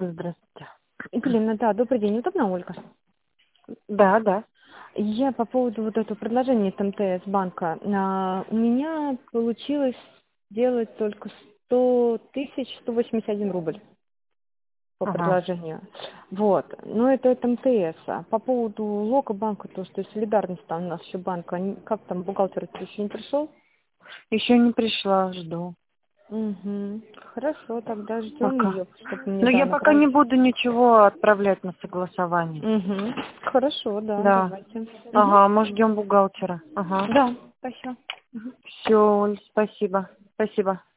Здравствуйте. Галина, да, добрый день. Удобно, Ольга? Да, да. Я по поводу вот этого предложения с МТС банка. У меня получилось сделать только 100 тысяч 181 рубль по Ага. предложению. Вот. Но это от МТС. А по поводу Лока банка, то, что солидарность там у нас еще банка, как там бухгалтер еще не пришел? Еще не пришла, жду. Угу. Хорошо, тогда ждем Пока. ее, чтобы мне Но я пока не направить. буду ничего отправлять на согласование. Угу. Хорошо, да, Да. давайте. Угу. Ага, мы ждем бухгалтера. Ага. Да, спасибо. Все, Оль, спасибо. Спасибо.